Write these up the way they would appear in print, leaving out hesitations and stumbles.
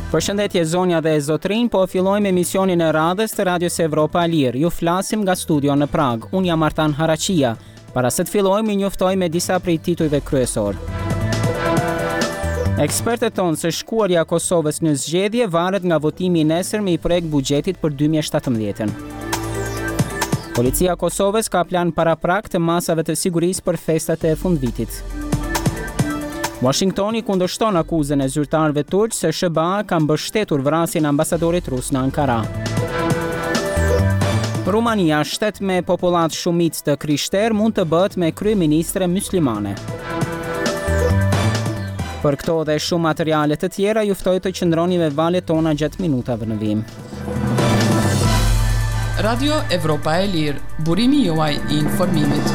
Përshëndetje zonja dhe zotrin, po fillojmë emisionin e radhës të Radios Evropa e Lirë. Ju flasim nga studio në Prag. Unë jam Artan Harachia. Para se të fillojmë, i njoftoj me disa prej titujve kryesor. Ekspertët tonë se shkuarja e Kosovës në zgjedhje varet nga votimi i nesërme i projekt buxhetit për 2017. Policia e Kosovës ka plan paraprak të masave të sigurisë për festat e fundvitit. Washingtoni kundërshton akuzën e zyrtarëve turq se SBA ka mbështetur vrasjen e ambasadorit rus në Ankara. Rumania, shtet me popullat shumicë të krishterë, mund të bëhet me kryeministre myslimane. Për këto dhe shumë materiale të tjera, ju ftoj të qëndroni me valët tona gjatë minutave në vim. Radio Evropa e Lirë, burimi juaj i informimit.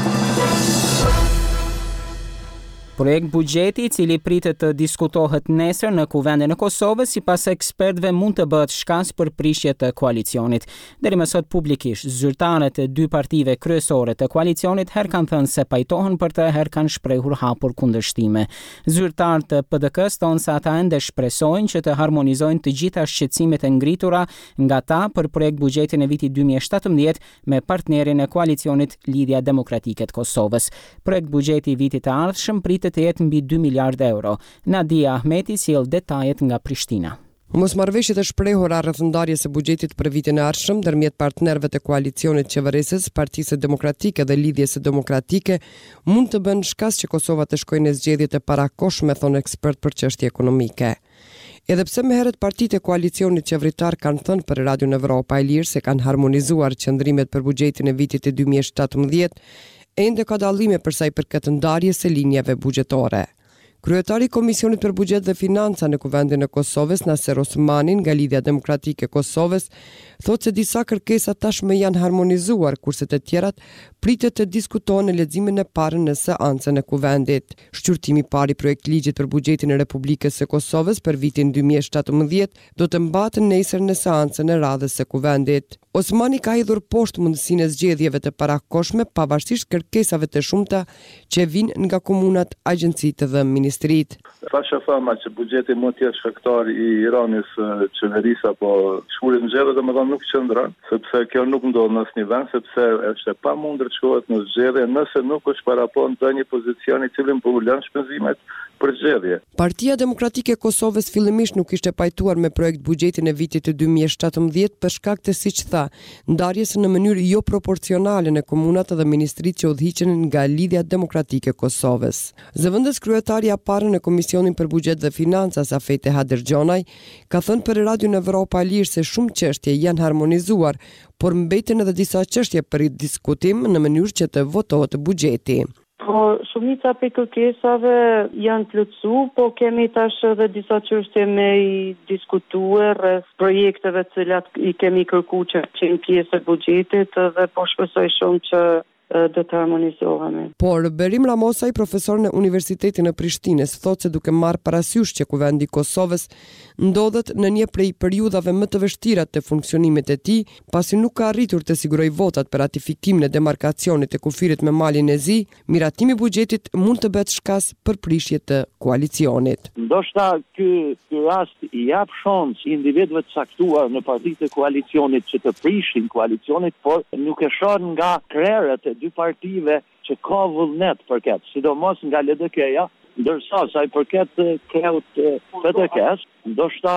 Projekt buxheti, i cili pritet të diskutohet nesër në Kuvendin e Kosovës, sipas ekspertëve mund të bëhet shkas për prishje të koalicionit. Deri më sot publikisht, zyrtarët e dy partive kryesore të koalicionit herë kanë thënë se pajtohen për të, herë kanë shprehur hapur kundërshtime. Zyrtarët të PDK-s thonë se ata ende shpresojnë që të harmonizojnë të gjitha shqetësimet e ngritura nga ta për projekt buxhetin e vitit 2017 me partnerin e koalicionit Lidhja Demokratike të Kosovës. Projekt buxheti i vitit të ardhshëm pritet të jetë mbi 2 miliard euro. Nadia Ahmeti sjell detajet nga Prishtina. Mosmarrëveshjet e shprehura rreth ndarjes së buxhetit për vitin e ardhshëm ndërmjet partnerëve të koalicionit qeverisës, Partisë Demokratike dhe Lidhjes Demokratike mund të bënë shkas që Kosova të shkojë në zgjedhjet e parakohshme, thonë ekspert për çështje ekonomike. Edhe pse më herët partitë e koalicionit qeveritar kanë thënë për Radion Evropa e Lirë se kanë harmonizuar qëndrimet për buxhetin e vitit të 2017, ende ka dallime për sa i përket ndarjes së linjave buxhetore. Kryetari i Komisionit për Buxhet dhe Financa në Kuvendin e Kosovës, Naser Osmani nga Lidhja Demokratike e Kosovës, thotë se disa kërkesa tashmë janë harmonizuar, kurse të tjerat pritet të diskutohen në leximin e parë në seancën e Kuvendit. Shqyrtimi i parë i projekt ligjit për buxhetin e Republikës së Kosovës për vitin 2017 do të mbahet nesër në seancën e radhës së Kuvendit. Osmani ka hidhur poshtë mundësinë e zgjedhjeve të parakohshme pavarësisht kërkesave të shumta që vijnë nga komunat, agjencitë dhe ministrit. Fasha fama që buxheti mund të jetë shkaktar i rënies qeverisë apo shkurit në zgjedhje, domethënë nuk qëndron, sepse kjo nuk ndodh në asnjë vend, sepse është e pamundur të shkohet në zgjedhje nëse nuk është parapon ndonjë pozicion i cili po ulën shpenzimet për zgjedhje. Partia Demokratike e Kosovës fillimisht nuk ishte pajtuar me projekt buxhetin e vitit të 2017 për shkak të, siç tha, ndarjes në mënyrë jo proporcionale në komunat dhe ministritë që udhëhiqen nga Lidhja Demokratike e Kosovës. Zëvendës kryetari i parë në Komisionin për Buxhet dhe Financa, Safete Haderxhonaj, ka thënë për Radion Evropa e Lirë se shumë çështje janë harmonizuar, por mbeten edhe disa çështje për diskutim në mënyrë që të votohet buxheti. Po, shumica për kërkesave janë plotësu, po kemi tash edhe disa çështje me i diskutuar rreth projekteve të cilat i kemi kërkuar që qenë pjesë e buxhetit dhe po shpresoj shumë që do të harmonizohemi. Por Berim Ramosaj, profesor në Universitetin e Prishtinës, thotë se duke marrë parasysh që Kuvendi i Kosovës ndodhet në një prej periudhave më të vështira të funksionimit të tij, pasi nuk ka arritur të sigurojë votat për ratifikimin e demarkacionit të kufirit me malin e Zi, miratimi i buxhetit mund të bëhet shkas për prishje të koalicionit. Ndoshta ky rast i jap shans individëve të caktuar në partitë e koalicionit që të prishin koalicionit, por nuk e shoh nga krerët e dy partive që ka vullnet për këtë, sidomos nga LDK-ja, ndërsa sa i përket kreut PDK-s, ndoshta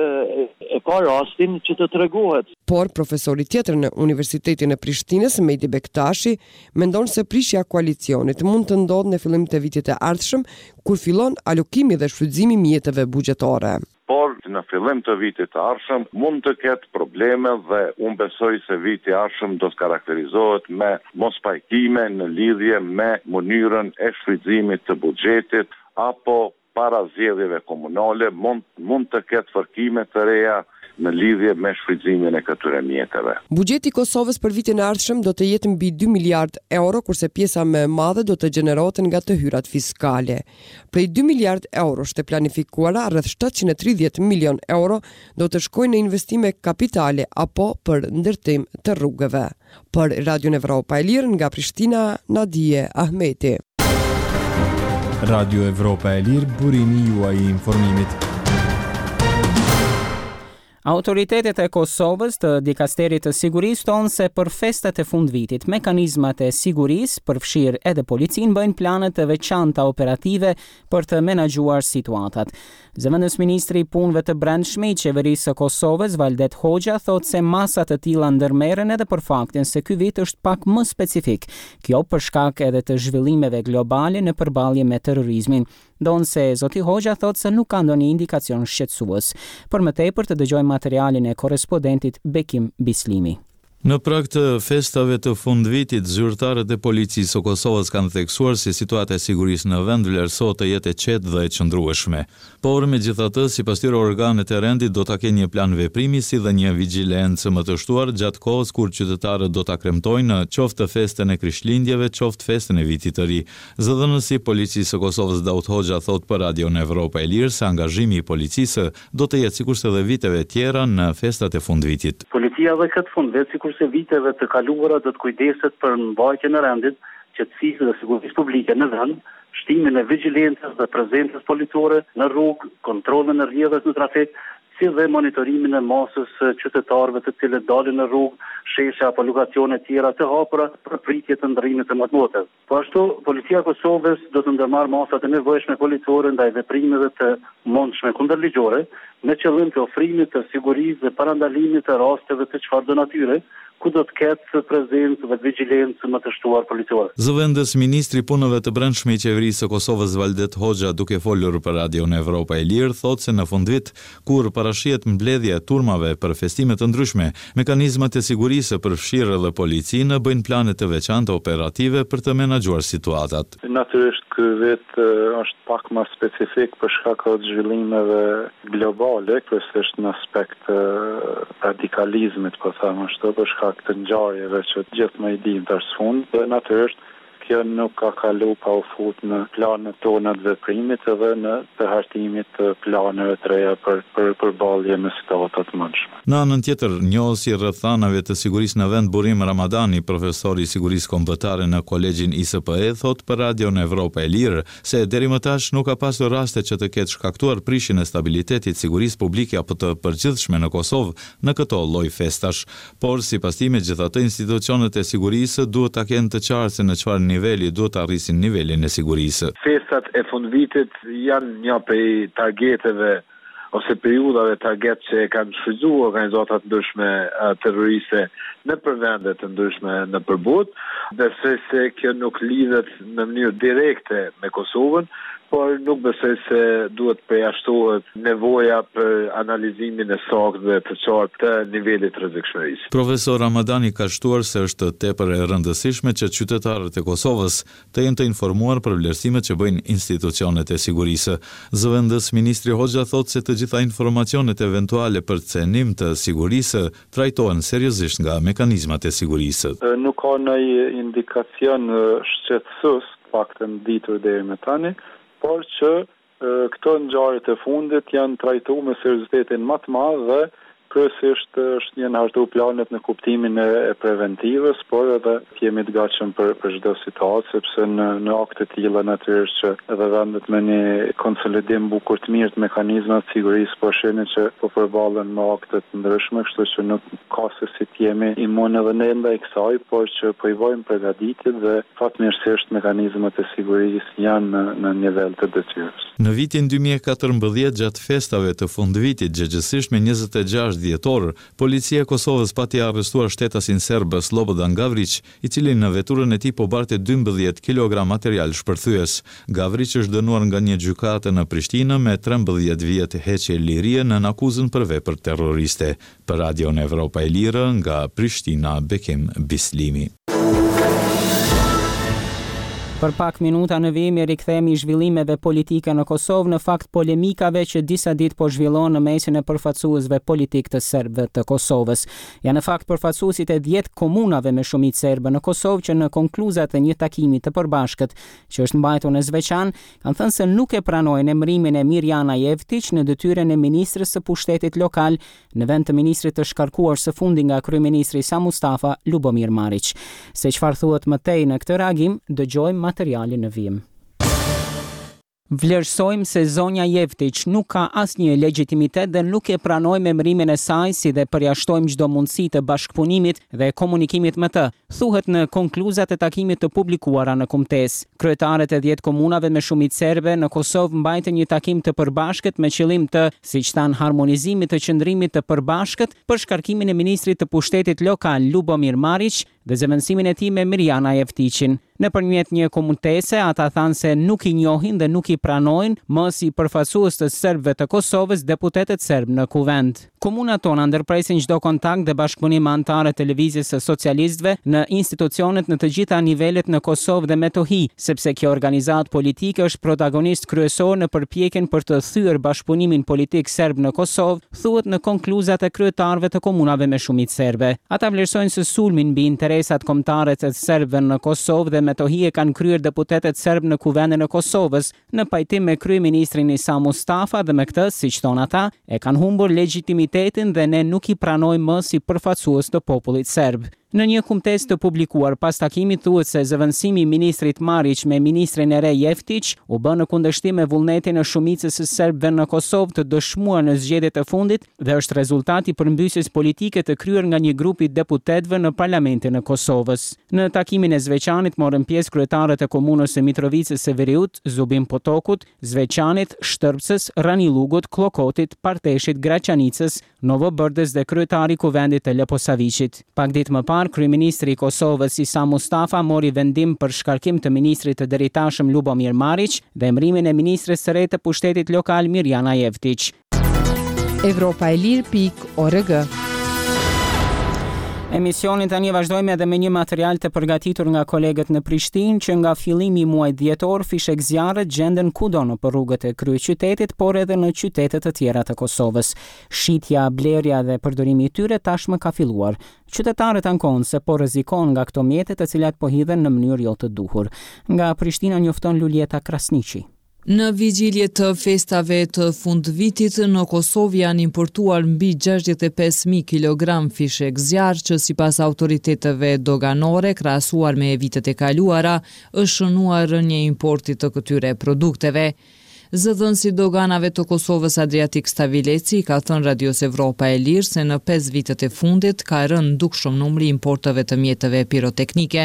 e ka rastin që të tregohet. Por profesori tjetër në Universitetin e Prishtinës, Mejdi Bektashi, mendon se prishja e koalicionit mund të ndodhë në fillim të vitit të ardhshëm, kur fillon alokimi dhe shfrytëzimi i mjeteve buxhetore. Por në fillim të vitit të ardhshëm mund të ketë probleme dhe unë besoj se viti i ardhshëm do të karakterizohet me mospajtime në lidhje me mënyrën e shfrytëzimit të buxhetit apo para zgjedhjeve komunale mund të ketë fërkime të reja në lidhje me shfrytëzimin e këtyre mjeteve. Buxheti i Kosovës për vitin e ardhshëm do të jetë mbi 2 miliard euro, kurse pjesa më e madhe do të gjenerohet nga të hyrat fiskale. Prej 2 miliard euro të planifikuara, rreth 730 milion euro do të shkojnë në investime kapitale apo për ndërtim të rrugëve. Për Radion Evropa e Lirë nga Prishtina, Nadije Ahmeti. Radio Evropa e Lirë, burimi juaj i informimit. Autoritetet e Kosovës të Dikasterit të Sigurisë tonë se për festat e fundvitit, mekanizmat e sigurisë, përfshirë edhe policinë, bëjnë planet të veçanta operative për të menaxhuar situatat. Zëvendës ministri i punëve të brendshme i qeverisë së Kosovës, Valdet Hoxha, thotë se masat të tilla ndërmerren edhe për faktin se ky vit është pak më specifik. Kjo për shkak edhe të zhvillimeve globale në përballje me terrorizmin. Donse zoti Hoxha thotë se nuk ka ndonjë indikacion shqetësues. Për më tepër të dëgjojmë materialin e korrespondentit Bekim Bislimi. Në prag të festave të fundvitit, zyrtarët e policisë së Kosovës kanë theksuar se situata e sigurisë në vend vlerësohet të jetë e qetë dhe e qëndrueshme. Por megjithatë, sipas tyre organet e rendit do ta kenë një plan veprimi si dhe një vigjilencë më të shtuar gjatë kohës kur qytetarët do ta kremtojnë qoftë festën e Krishtlindjeve, qoftë festën e Vitit të Ri. Zëdhënësi i Policisë së Kosovës Daud Hoxha thotë për Radio Evropa e Lirë se angazhimi i policisë do të jetë sikurse edhe viteve tjera në festat e fundvitit. Policia dhe këtë fundvit sikurse viteve të kaluara do të kujdeset për mbajtjen e rendit, qetësisë dhe sigurisë publike në vend, shtimin e vigjilencës dhe prezencës policore në rrugë, kontrollin e rrjedhës në trafik, si dhe monitorimin e masës qytetarëve të cilët dalin në rrugë, sheshe apo lokacione tjera të hapura për pritje të ndërrimit të matmotet. Po ashtu, Policia e Kosovës do të ndërmarrë masat e nevojshme policore ndaj veprimeve të mundshme kundërligjore, me qëllim të ofrimit të sigurisë dhe parandalimit të rasteve të çfarëdo natyre, ku do të ketë prezencë dhe vigjilencë më të shtuar policore. Zëvendës ministri i punëve të brendshme i qeverisë së Kosovës Valdet Hoxha, duke folur për Radio Evropa e Lirë, thotë se në fundvit, kur parashihet mbledhja e turmave për festime të ndryshme, mekanizmat e sigurisë përfshirë edhe policinë bëjnë plane të veçanta operative për të menaxhuar situatat. Natyrisht ky vit është pak më specifik për shkak të zhvillimeve globale, kryesisht në aspekt radikalizmit, po them ashtu, për shkak të ngjarjeve që gjithë më i dim tash fund, dhe natyrisht kjo nuk ka kalu pa u fut në planet tona të veprimit edhe në të hartimit të planeve të reja për përballje me situatat të mundshme. Në anën tjetër, njohësi rreth thanave të sigurisë në vend Burim Ramadani, profesor i sigurisë kombëtare në Kolegjin ISPE, thot për Radio Evropa e Lirë se deri më tash nuk ka pasur raste që të ketë shkaktuar prishjen e stabilitetit sigurisë publike apo të përgjithshme në Kosovë në këto lloj festash, por sipas tij megjithatë institucionet e sigurisë duhet ta kenë të qartë se në çfarë niveli duhet të arrisin nivelin e sigurisë. Festat e fundvitit janë një prej targeteve ose periudhave target që e kanë shfrytzuar organizata të ndryshme terroriste në vende të ndryshme në përbot, besoj se kjo nuk lidhet në mënyrë direkte me Kosovën, por nuk besoj se duhet përjashtohet nevoja për analizimin e saktë dhe të qartë të nivelit rrezikshmërisë. Profesor Ramadani ka shtuar se është tepër e rëndësishme që qytetarët e Kosovës të jenë të informuar për vlerësimet që bëjnë institucionet e sigurisë. Zëvendës ministri Hoxha thotë se të gjitha informacionet eventuale për cenim të sigurisë trajtohen seriozisht nga mekanizmat e sigurisë. Nuk ka ndonjë indikacion shqetësues, paktën ditur deri më tani, por që këto ngjarje të fundit janë trajtuar me seriozitetin më të madh dhe kryesisht janë hartuar planet në kuptimin e preventivës, por edhe jemi të gatshëm për çdo situatë, sepse në akte të tilla natyrisht që edhe vendet me një konsolidim bukur të mirë të mekanizmave të sigurisë po shehin që po përballen me akte të ndryshme, kështu që nuk ka se si të jemi imun edhe ne ndaj kësaj, por që po i vojmë përgatitje dhe fatmirësisht mekanizmat e sigurisë janë në nivel të detyrës. Në vitin 2014 gjatë festave të fundvitit, gjëgjësisht me 26 dhjetor, policia e Kosovës pati arrestuar shtetasin serb Slobodan Gavrić, i cili në veturën e tij po barte 12 kg material shpërthyes. Gavrić është dënuar nga një gjykate në Prishtinë me 13 vjet heqje lirie në akuzën për vepër terroriste. Për Radio Evropa e Lirë nga Prishtina, Bekim Bislimi. Për pak minuta në vijim rikthehemi zhvillimeve politike në Kosovë, në fakt polemikave që disa ditë po zhvillon në mesin e përfaqësuesve politik të serbëve të Kosovës. Janë në fakt përfaqësuesit e 10 komunave me shumicë serbe në Kosovë që në konkluzat e një takimi të përbashkët që është mbajtur në Zveçan, kanë thënë se nuk e pranojnë emërimin e Mirjana Jevtić në detyrën e ministrës së pushtetit lokal në vend të ministrit të shkarkuar së fundi nga kryeministri Sa Mustafa, Lubomir Marić. Se çfarë thuhet më tej në këtë reagim, dëgjojmë materialin në vijim. Vlerësojmë se zonja Jeftić nuk ka asnjë legjitimitet dhe nuk e pranojmë emërimin e saj, si dhe përjashtojmë çdo mundësi të bashkëpunimit dhe komunikimit me të, thuhet në konkluzat e takimit të publikuara në kumtesë. Kryetarët e 10 komunave me shumicë serbe në Kosovë mbajtën një takim të përbashkët me qëllim të, siç thanë, harmonizimit të qëndrimit të përbashkët për shkarkimin e ministrit të pushtetit lokal Lubomir Marić dhe zëvendësimin e tij me Mirjana Jeftićin. Nëpërmjet një komuntese, ata thanë se nuk i njohin dhe nuk i pranojnë më si përfaqësues të serbëve të Kosovës deputetët serb në kuvend. Komunat tona ndërpresin çdo kontakt dhe bashkëpunim me anëtarët e Lëvizjes së Socialistëve në institucionet në të gjitha nivelet në Kosovë dhe Metohi, sepse kjo organizatë politike është protagonist kryesor në përpjekjen për të thyer bashkëpunimin politik serb në Kosovë, thuhet në konkluzat e kryetarëve të komunave me shumicë serbe. Ata vlerësojnë se sulmin mbi interesat kombëtare të serbëve në Kosovë dhe Metohi e kanë kryer deputetët serb në kuvendin e Kosovës në pajtim me kryeministrin Isa Mustafa dhe me këtë, siç thon ata, e kanë humbur legitimitetin dhe ne nuk i pranojmë më si përfaqësues të popullit serb. Në një kumtesë të publikuar pas takimit thuhet se zëvendësimi i ministrit Marić me ministrin e re Jeftić u bë në kundërshtim me vullnetin e shumicës së serbëve në Kosovë të dëshmuar në zgjedhjet e fundit dhe është rezultati i përmbysjes politike të kryer nga një grup i deputetëve në parlamentin e Kosovës. Në takimin e Zveçanit morën pjesë kryetarët e komunës së Mitrovicës së Veriut, Zubin Potokut, Zveçanit, Shtërpsës, Ranilugut, Klokotit, Parteshit, Graçanicës, Novobërdës dhe kryetari i kuvendit të Leposaviçit. Pak ditë më parë, kryeministri i Kosovës Isa Mustafa mori vendim për shkarkim të ministrit të deritashëm Lubomir Marić dhe emërimin e ministres së re të pushtetit lokal Mirjana Jeftić. Evropaelir.org. Emisionin tani vazhdojmë edhe me një material të përgatitur nga kolegët në Prishtinë që nga fillimi i muajit dhjetor fishek zjarret gjenden kudo në rrugët e kryeqytetit, por edhe në qytete të tjera të Kosovës. Shitja, blerja dhe përdorimi i tyre tashmë ka filluar. Qytetarët ankohen se po rrezikon nga këto mjete të cilat po hidhen në mënyrë jo të duhur. Nga Prishtina njofton Lulieta Krasniqi. Në vigjilje të festave të fundvitit në Kosovë janë importuar mbi 65.000 kg fishek zjarr që sipas autoriteteve doganore krahasuar me vitet e kaluara është shënuar rënje importi të këtyre produkteve. Zëdhënësi doganave të Kosovës Adriatik Stavileci ka thënë Radios Evropa e Lirë se në 5 vitet e fundit ka rënë dukshëm numri importeve të mjeteve piroteknike.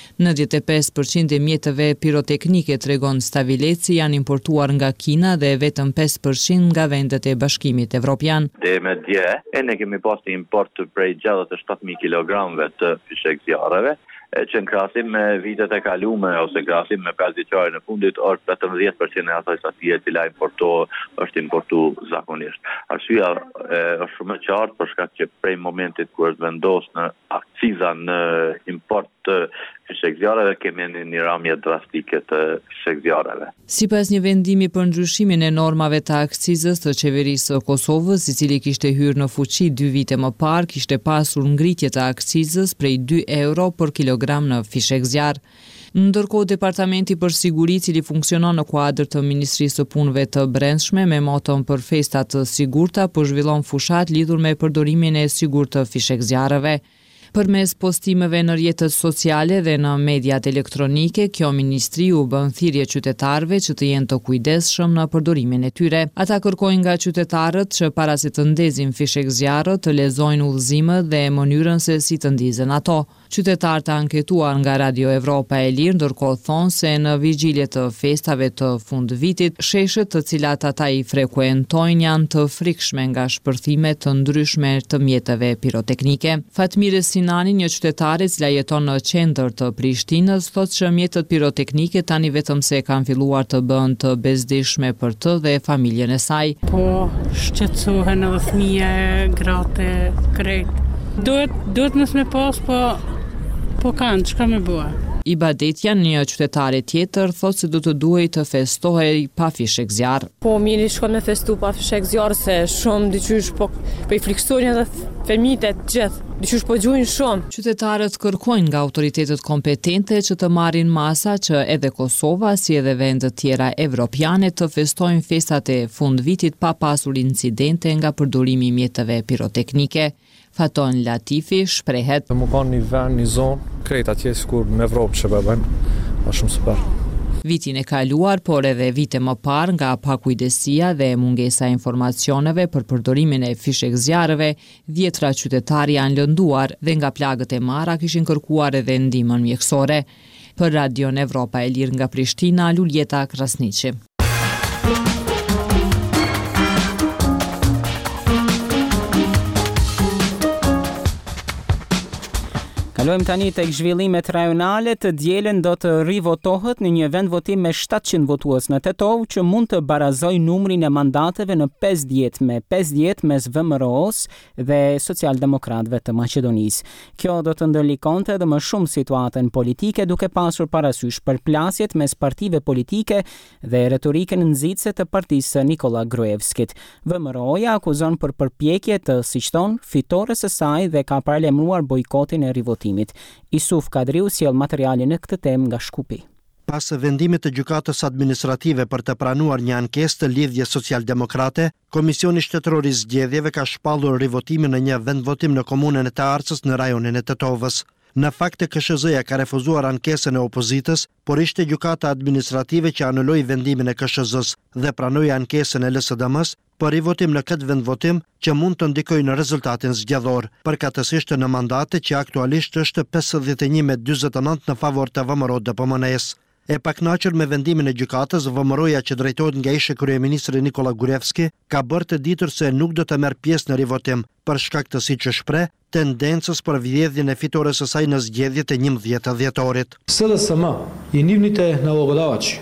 95% e mjeteve piroteknike, tregon Stavileci, janë importuar nga Kina dhe vetëm 5% nga vendet e Bashkimit Evropian. Dhe me dje, ne kemi pas një import prej 67.000 kg të fishek zjarreve, që në krahasim me vitet e kalume ose krahasim me 5 vjeçarin e fundit është vetëm 10% e asaj sasie e cila është importu zakonisht. Arsyeja është shumë e qartë për shkak që prej momentit kur është vendosur në akciza në import të fishek zjarreve kemi një ramje drastike të fishek zjarreve. Sipas një vendimi për ndryshimin e normave të akcizës të qeverisë së Kosovës, i cili kishte hyrë në fuqi 2 vite më parë, kishte pasur ngritje të akcizës prej 2 euro për kilogram në fishek zjarr. Ndërkohë Departamenti për Siguri, cili funksionon në kuadër të Ministrisë së Punëve të Brendshme me moton për festa të sigurta, po zhvillon fushat lidhur me përdorimin e sigurt të fishek zjarreve. Përmes postimeve në rrjetet sociale dhe në mediat elektronike, kjo ministri u bën thirrje qytetarëve që të jenë të kujdesshëm në përdorimin e tyre. Ata kërkojnë nga qytetarët që para se të ndezin fishek zjarre të lexojnë udhëzimet dhe mënyrën se si të ndizen ato. Qytetarët anketuar nga Radio Evropa e Lirë ndërkohë thonë se në vigjilje të festave të fundvitit, sheshet të cilat ata i frekuentojnë janë të frikshme nga shpërthime të ndryshme të mjeteve piroteknike. Fatmire Sinani, një qytetare cila jeton në qendër të Prishtinës, thotë që mjetet piroteknike tani vetëm se kanë filluar të bëhen të bezdishme për të dhe familjen e saj. Po shqetësohen edhe fëmija, gratë, krejt. Duhet nësë me pas, po kanë, çka me bua. Ibadetja, një qytetare tjetër, thotë se do të duhej të festohej pa fishek zjarr. Po mirë shkon me festu pa fishek zjarr se shumë dyqysh po i friksojnë edhe fëmijët e gjithë. Dyqysh po gjuajnë shumë. Qytetarët kërkojnë nga autoritetet kompetente që të marrin masa që edhe Kosova si edhe vende tjera evropiane të festojnë festat e fundvitit pa pasur incidente nga përdorimi i mjeteve piroteknike. Faton Latifi shprehet. Më kanë një vend, një zonë, krejt atje sikur në Evropë që bëjnë, është shumë super. Vitin e kaluar, por edhe vite më parë nga pakujdesia dhe mungesa e informacioneve për përdorimin e fishek zjarreve, 10 qytetarë janë lënduar dhe nga plagët e marra kishin kërkuar edhe ndihmën mjekësore. Për Radion Evropa e Lirë nga Prishtina, Luljeta Krasniqi. Kalojmë tani tek zhvillimet rajonale. Të dielën do të rivotohet në një vendvotim me 700 votues në Tetov që mund të barazojë numrin e mandateve në 50 mes VMRO-s dhe Socialdemokratëve të Maqedonisë. Kjo do të ndërlikonte edhe më shumë situatën politike, duke pasur parasysh përplasjet mes partive politike dhe retorikën nxitëse të partisë Nikola Gruevskit. VMRO-ja akuzon për përpjekje të siçton fitores së saj dhe ka paralajmëruar bojkotin e rivotimit. Isuf Kadriu sjell materialin në këtë temë nga Shkupi. Pas vendimit të gjykatës administrative për të pranuar një ankesë të lidhje socialdemokrate, Komisioni Shtetëror i Zgjedhjeve ka shpallur rivotimin në një vendvotim në komunën e Të Arcës në rajonin e Tetovës. Në fakt, KSZ-ja ka refuzuar ankesën e opozitës, por ishte gjykata administrative që anuloi vendimin e KSZ-s dhe pranoi ankesën e LSDM-s për rivotim në këtë vendvotim që mund të ndikojë në rezultatin zgjedhor, përkatësisht në mandate që aktualisht është 51-49 në favor të VMRO-DPMN-s. E pakënaqur me vendimin e gjykatës, VMRO-ja që drejtohet nga ish kryeministri Nikola Gruevski ka bërë të ditur se nuk do të merr pjesë në rivotim për shkak të, siç e shpreh, tendencës për vjedhjen e fitores së saj në zgjedhjet e 11 dhjetorit. SDSM i nivните налогодавачи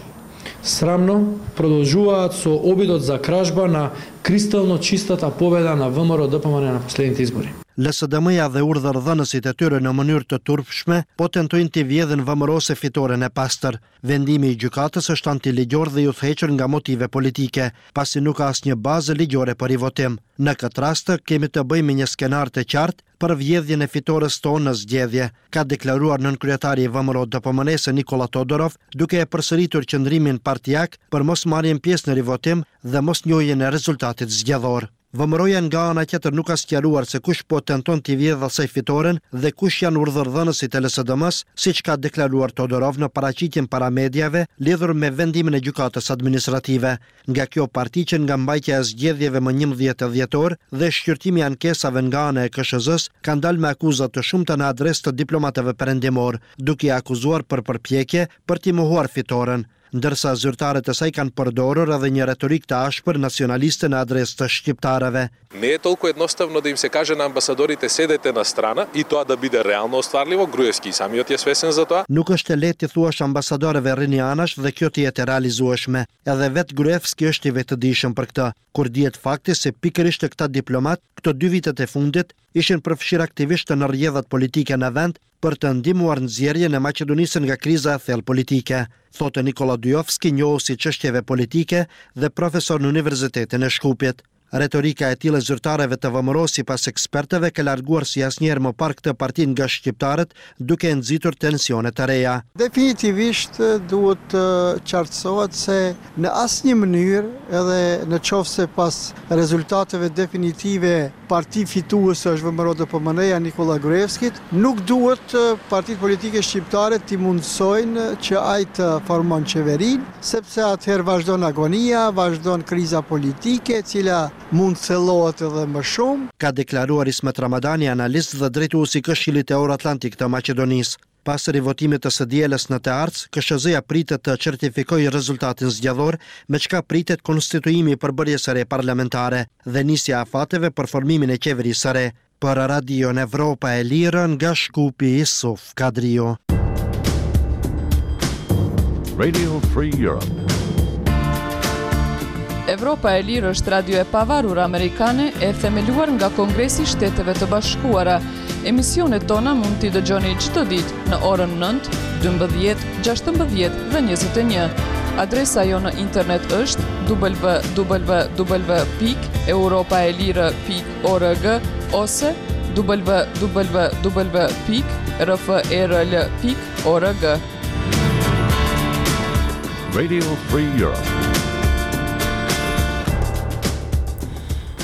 срамно продолжуваат со обидот за кражба на кристално чистата победа на ВМРО-ДПМН на последните избори. LSDM-ja dhe urdhërdhënësit e tyre në mënyrë të turpshme po tentojnë të vjedhin VMRO-se fitoren e pastër. Vendimi i gjykatës është antiligjor dhe i udhëhequr nga motive politike, pasi nuk ka asnjë bazë ligjore për rivotim. Në këtë rast kemi të bëjmë me një skenar të qartë për vjedhjen e fitores tonë në zgjedhje, ka deklaruar nënkryetari i VMRO-DPMN-s Nikola Todorov, duke e përsëritur qëndrimin partijak për mos marrjen pjesë në rivotim dhe mos njohjen e rezultatit zgjedhor. VMRO-ja nga ana tjetër nuk ka sqaruar se kush po tenton t'i vjedhë asaj fitoren dhe kush janë urdhërdhënësit e LSDM-s, siç ka deklaruar Todorov në paraqitjen para mediave lidhur me vendimin e gjykatës administrative. Nga kjo paraqitje nga mbajtja e zgjedhjeve më 11 dhjetor dhe shqyrtimi i ankesave nga ana e KSZ-s kanë dalë me akuza të shumta në adresë të diplomatëve perëndimor, duke i akuzuar për përpjekje për t'i mohuar fitoren, ndërsa zyrtarët e saj kanë përdorur edhe një retorik të ashpër nacionaliste në adresë të shqiptarëve. Не е толкова едноставно да им се каже на амбасадорите седете на страна и тоа да биде реално остварливо. Груевски и самиот е свесен за тоа. Nuk është e lehtë të thuash ambasadorëve rrini anash dhe kjo të jetë realizueshme. Edhe vet Gruevski është i vetëdijshëm për këtë, kur dihet fakti se pikërisht këta diplomat këto 2 vitet e fundit ishin përfshirë aktivisht në rrjedhat politike në vend për të ndihmuar nxjerrjen e Maqedonisë nga kriza e thellë politike, thotë Nikola Dujovski, njohës i çështjeve politike dhe profesor në Universitetin e Shkupit. Retorika e tillë zyrtarëve të VMRO sipas ekspertëve ka larguar si asnjëherë më parë këtë parti nga shqiptarët, duke nxitur tensione të reja. Definitivisht duhet të qartësohet se në asnjë mënyrë, edhe në qoftë se pas rezultateve definitive parti fituese është VMRO-DPMN-ja Nikola Gruevskit, nuk duhet partitë politike shqiptare t'i mundsojnë që ai të formon qeverinë, sepse atëherë vazhdon agonia, vazhdon kriza politike, e cila mund thellohet edhe më shumë. Ka deklaruar Ismet Ramadani, analist dhe drejtuesi i Këshillit Euroatlantik të Maqedonisë. Pas rivotimit të së dielës në Të Arcë, KSZ-ja pritet të certifikojë rezultatin zgjedhor, me çka pritet konstituimi i përbërjes së re parlamentare dhe nisja e afateve për formimin e qeverisë së re. Për Radion Evropa e Lirë nga Shkupi, Isuf Kadrio. Radio Free Europe. Evropa e Lirë është radio e pavarur amerikane e themeluar nga Kongresi i Shteteve të Bashkuara. Emisionet tona mund t'i dëgjoni çdo ditë në orën 9, 12, 16 dhe 21. Adresa jo në internet është www.europaelire.org ose www.rfrl.org. Radio Free Europe.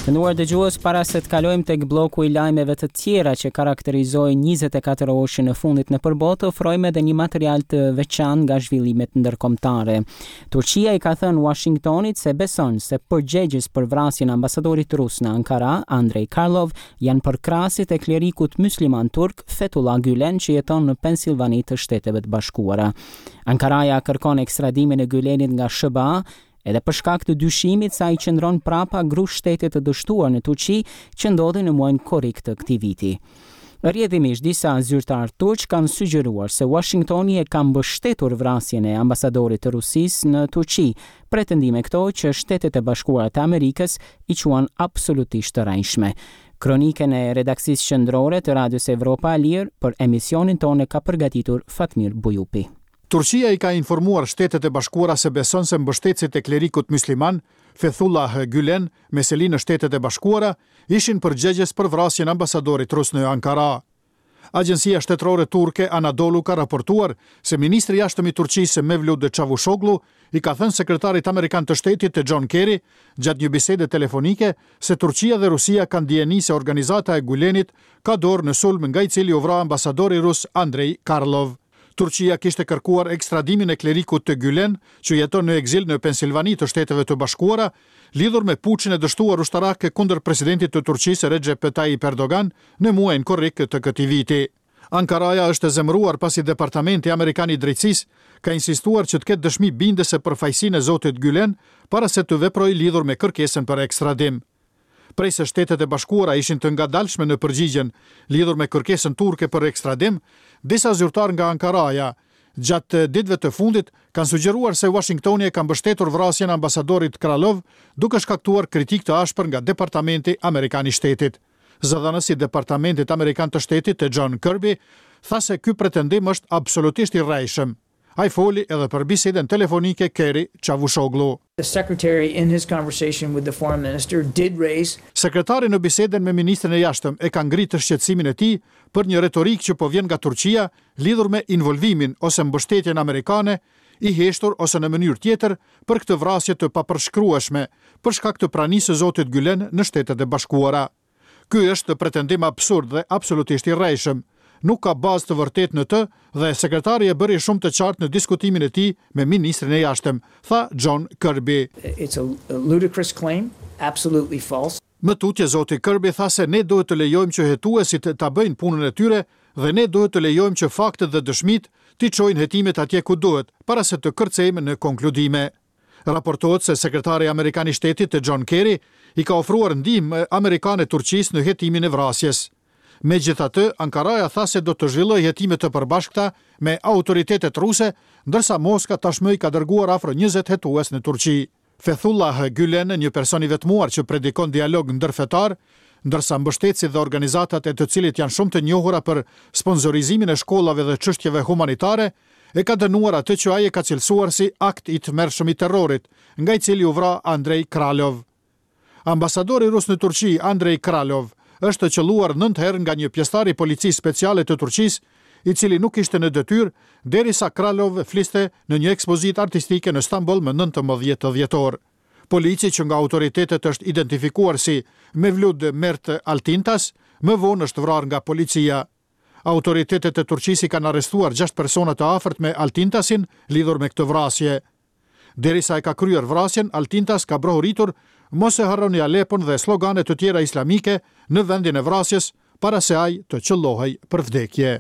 Të nderuar dëgjues, para se të kalojmë tek bloku I lajmeve të tjera që karakterizojnë 24 orëshin e fundit në përballë, ofrojmë edhe një material të veçantë nga zhvillimet ndërkombëtare. Turqia I ka thënë Washingtonit se beson se përgjegjës për vrasjen e ambasadorit rus në Ankara, Andrei Karlov, janë përkrasit e klerikut musliman turk Fethullah Gülen që jeton në Pensilvani të Shteteve të Bashkuara. Ankaraja kërkon ekstradimin e Gülenit nga SBA edhe për shkak të dyshimit se ai qëndron prapa grush shtetit të dështuar në Turqi që ndodhi në muajin korrik të këtij viti. Rrjedhimisht disa zyrtar turq kanë sugjeruar se Washingtoni e ka mbështetur vrasjen e ambasadorit të Rusisë në Turqi, pretendime këto që Shtetet e Bashkuara të Amerikës I quan absolutisht të rrejshme. Kronikën e redaksisë qendrore të Radios Evropa e Lirë për emisionin tonë ka përgatitur Fatmir Bujupi. Turqia I ka informuar Shtetet e Bashkuara se beson se mbështetësit e klerikut musliman, Fethullah Gülen, me seli në Shtetet e Bashkuara, ishin përgjegjës për vrasjen e ambasadorit rus në Ankara. Agjencia shtetërore turke Anadolu ka raportuar se ministri I jashtëm I Turqisë Mevlut Çavuşoglu I ka thënë sekretarit amerikan të shtetit të John Kerry gjatë një bisede telefonike se Turqia dhe Rusia kanë dijeni se organizata e Gülenit ka dorë në sulm nga I cili u vra ambasadori rus Andrei Karlov. Turqia kishte kërkuar ekstradimin e klerikut të Gülen, që jeton në ekzil në Pensilvani të Shteteve të Bashkuara, lidhur me puçin e dështuar ushtarak kundër presidentit të Turqisë Recep Tayyip Erdogan në muajin korrik të këtij viti. Ankaraja është zemëruar pasi Departamenti Amerikan I Drejtësisë ka insistuar që të ketë dëshmi bindese për fajsinë e zotit Gülen para se të veprojë lidhur me kërkesën për ekstradim. Prej se Shtetet e Bashkuara ishin të ngadalshme në përgjigjen lidhur me kërkesën turke për ekstradim, disa zyrtar nga Ankaraja gjatë ditëve të fundit kanë sugjeruar se Washingtoni e ka mbështetur vrasjen e ambasadorit Kralov, duke shkaktuar kritikë të ashpër nga Departamenti Amerikan I Shtetit. Zëdhënësi I Departamentit Amerikan të Shtetit të John Kirby tha se ky pretendim është absolutisht I rrejshëm. Ai foli edhe për bisedën telefonike Kerry Çavuşoglu. The secretary in his conversation with the foreign minister did raise. Sekretari në bisedën me ministrin e jashtëm e ka ngritur shqetësimin e tij për një retorikë që po vjen nga Turqia lidhur me involvimin ose mbështetjen amerikane I heshtur ose në mënyrë tjetër për këtë vrasje të papërshkrueshme për shkak të pranisë së zotit Gülen në Shtetet e Bashkuara. Ky është pretendim absurd dhe absolutisht I rrejshëm. Nuk ka bazë të vërtet në të dhe sekretari e bëri shumë të qartë në diskutimin e tij me ministrin e jashtëm, tha John Kirby. It's a ludicrous claim, absolutely false. Më tutje zoti Kirby tha se ne duhet të lejojmë që hetuesit ta bëjnë punën e tyre dhe ne duhet të lejojmë që faktet dhe dëshmit t'i çojnë hetimet atje ku duhet, para se të kërcejmë në konkludime. Raportohet se sekretari amerikan I Shtetit të John Kerry I ka ofruar ndihmë amerikane Turqisë në hetimin e vrasjes. Megjithatë, Ankaraja tha se do të zhvillojë hetime të përbashkëta me autoritetet ruse, ndërsa Moska tashmë I ka dërguar afro 20 hetues në Turqi. Fethullah Gülen, një person I vetmuar që predikon dialog ndërfetar, ndërsa mbështetësit dhe organizatat e të cilit janë shumë të njohura për sponsorizimin e shkollave dhe çështjeve humanitare, e ka dënuar atë që ai e ka cilësuar si akt I tmerrshëm I terrorit, nga I cili u vra Andrei Kralov. Ambasadori rus në Turqi, Andrei Kralov, është qelluar 9 herë nga një pjesëtar I policisë speciale të Turqisë, I cili nuk ishte në detyrë, derisa Kralov fliste në një ekspozitë artistike në Stamboll më 19 dhjetor. Polici që nga autoritetet është identifikuar si Mevlut Mert Altintas, më vonë është vrarë nga policia. Autoritetet e Turqisë I kanë arrestuar 6 persona të afërt me Altintasin lidhur me këtë vrasje. Derisa e ka kryer vrasjen, Altintas ka brohuritur mos e harroni Alepon dhe slogane të tjera islamike në vendin e vrasjes para se ai të qellohej për vdekje.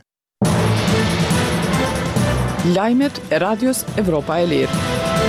Lajmet e Radios Evropa e Lirë.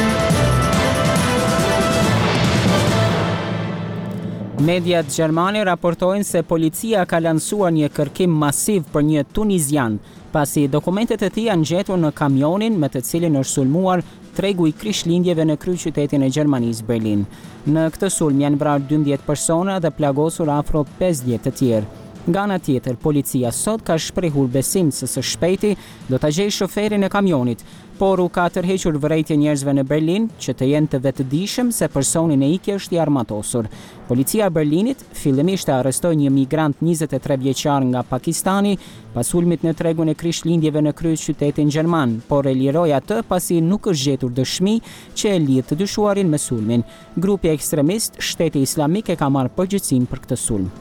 Mediat gjermane raportojnë se policia ka lansuar një kërkim masiv për një tunizian, pasi dokumentet e tij janë gjetur në kamionin me të cilin është sulmuar tregu I krishtlindjeve në kryeqytetin e Gjermanisë Berlin. Në këtë sulm janë vrarë 12 persona dhe plagosur afro 50 të tjerë. Nga ana tjetër, policia sot ka shprehur besim se së shpejti do ta gjejë shoferin e kamionit, por u ka tërhequr vërejtje njerëzve në Berlin që të jenë të vetëdijshëm se personi në ikje është i armatosur. Policia e Berlinit fillimisht e arrestoi një migrant 23 vjeçar nga Pakistani pas ulmit në tregun e Krishtlindjeve në kryeqytetin gjerman, por e liroi atë pasi nuk është gjetur dëshmi që e lidh të dyshuarin me sulmin. Grupi ekstremist Shteti Islamik e ka marrë përgjegjësinë për këtë sulm.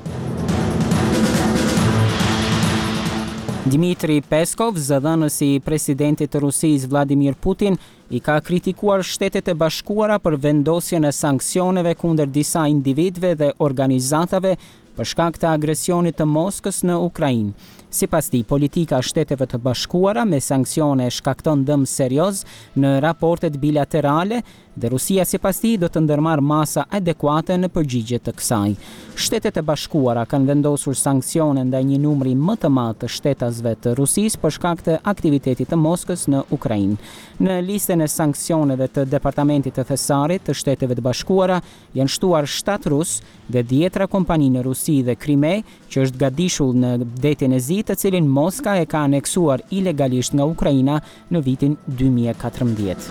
Dmitri Peskov, zëdhënësi i presidentit të Rusisë Vladimir Putin, i ka kritikuar Shtetet e Bashkuara për vendosjen e sanksioneve kundër disa individëve dhe organizatave për shkak të agresionit të Moskës në Ukrainë. Sipas tij, politika e Shteteve të Bashkuara me sanksione shkakton dëm serioz në raportet bilaterale dhe Rusia sipas tij do të ndërmarrë masa adekuate në përgjigje të kësaj. Shtetet e Bashkuara kanë vendosur sanksione ndaj një numri më të madh të shtetasve të Rusisë për shkak të aktivitetit të Moskës në Ukrainë. Në listën e sanksioneve të Departamentit të Thesarit të Shteteve të Bashkuara janë shtuar 7 rus dhe 10 kompani në Rusi dhe Krime, që është gadishull në detin e Zi, të cilin Moska e ka aneksuar ilegalisht nga Ukraina në vitin 2014.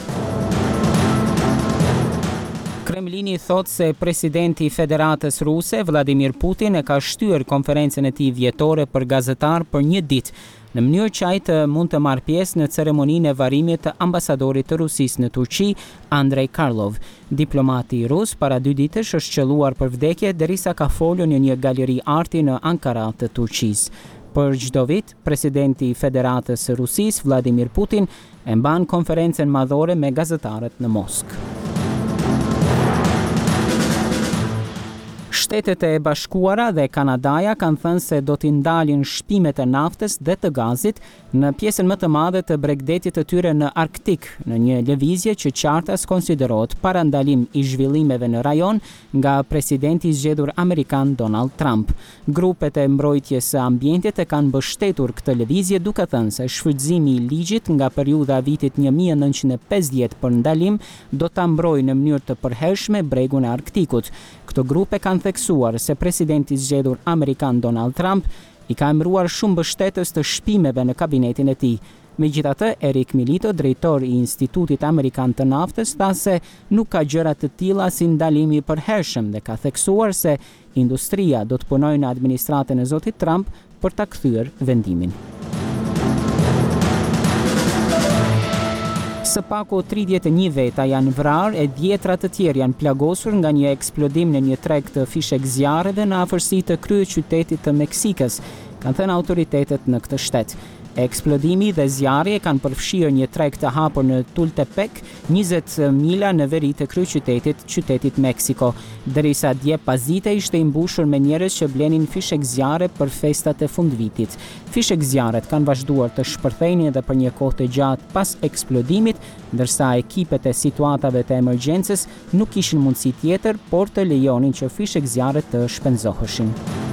Kremlini thot se presidenti i Federatës Ruse, Vladimir Putin, e ka shtyr konferencën e tij vjetore për gazetar për një ditë, në mënyrë që ai të mund të marrë pjesë në ceremoninë e varimit të ambasadorit të Rusisë në Turqi, Andrei Karlov. Diplomati rus para 2 ditësh është qelluar për vdekje derisa ka folur në një galeri arti në Ankara të Turqisë. Për çdo vit, presidenti i Federatës së Rusisë, Vladimir Putin, e mban konferencën madhore me gazetarët në Moskë. Shtetet e Bashkuara dhe Kanadaja kanë thënë se do t'i ndalin shpimet e naftës dhe të gazit në pjesën më të madhe të bregdetit të tyre në Arktik, në një lëvizje që qartas konsiderohet parandalim i zhvillimeve në rajon nga presidenti i zgjedhur amerikan Donald Trump. Grupet e mbrojtjes së ambientit e kanë mbështetur këtë lëvizje duke thënë se shfrytëzimi i ligjit nga periudha e vitit 1950 për ndalim do ta mbrojë në mënyrë të përhershme bregun e Arktikut. Këto grupe kanë theksuar se presidenti i zgjedhur amerikan Donald Trump i ka emëruar shumë mbështetës të shpimeve në kabinetin e tij. Megjithatë, Eric Milito, drejtor i Institutit Amerikan të Naftës, tha se nuk ka gjëra të tilla si ndalimi i përhershëm dhe ka theksuar se industria do të punojë në administratën e zotit Trump për ta kthyer vendimin. Së paku 31 veta janë vrarë e dhjetra të tjerë janë plagosur nga një eksplodim në një treg të fishek zjarreve në afërsi të kryeqytetit të Meksikës, kanë thënë autoritetet në këtë shtet. Eksplodimi dhe zjarri kanë përfshirë një treg të hapur në Tultepec, 20 mila në veri të kryeqytetit, qytetit Meksiko, derisa dje pazite ishte i mbushur me njerëz që blenin fishek zjarre për festat e fundvitit. Fishek zjarret kanë vazhduar të shpërthejnë edhe për një kohë të gjatë pas eksplodimit, ndërsa ekipet e situatave të emergjencës nuk kishin mundësi tjetër, por të lejonin që fishek zjarret të shpenzoheshin.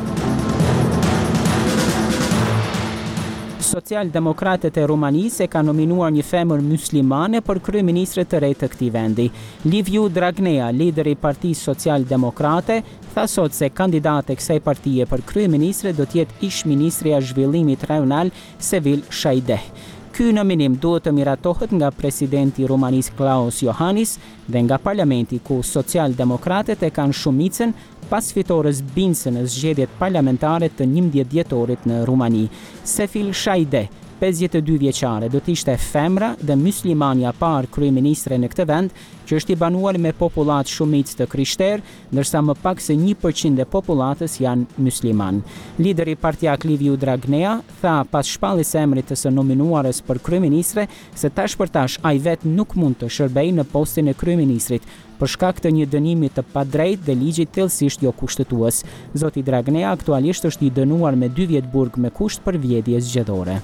Social-demokratët e Rumanisë e ka nominuar një femër muslimane për kryeministre të re të këtij vendi. Liviu Dragnea, lideri i Partisë Social-Demokrate, tha sot se kandidate e kësaj partie për kryeministre do të jetë ish-ministri i zhvillimit rajonal Sevil Shaideh. Ky nominim duhet të miratohet nga presidenti i Rumanisë Klaus Iohannis dhe nga parlamenti ku social-demokratët e kanë shumicën pas fitores bindëse në zgjedhjet parlamentare të 11 dhjetorit në Rumani. Sevil Shaideh, 52 vjeçare, do të ishte femra dhe muslimania parë kryeministre në këtë vend, që është i banuar me popullat shumicë të krishterë, ndërsa më pak se 1% e popullatës janë musliman. Lideri partijak Liviu Dragnea tha pas shpalljes së emrit të së nominuarës për kryeministre se tash për tash ai vet nuk mund të shërbejë në postin e kryeministrit për shkak të një dënimi të padrejtë dhe ligjit thellësisht jo kushtetues. Zoti Dragnea aktualisht është i dënuar me 2 vjet burg me kusht për vjedhje zgjedhore.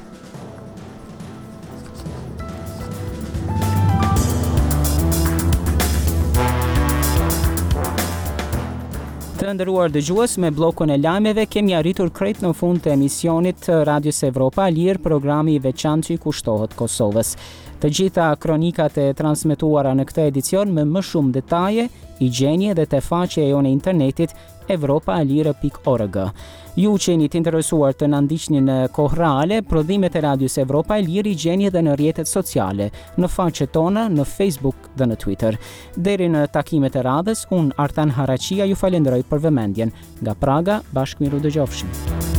Të nderuar dëgjues, me bllokun e lajmeve kemi arritur krejt në fund të emisionit Radios Evropa Lir, programi i veçantë që i kushtohet Kosovës. Të gjitha kronikat e transmetuara në këtë edicion me më shumë detaje, i gjeni edhe te faqja e jonë e internetit evropaalira.org. Ju që jeni të interesuar të na ndiqni në kohë reale prodhimet e Radios Evropa e Lirë gjeni edhe në rrjetet sociale, në faqet tona, në Facebook dhe në Twitter. Deri në takimet e radhës, unë Artan Haraqia ju falenderoj për vëmendjen. Nga Praga, bashkë miru dëgjofshim.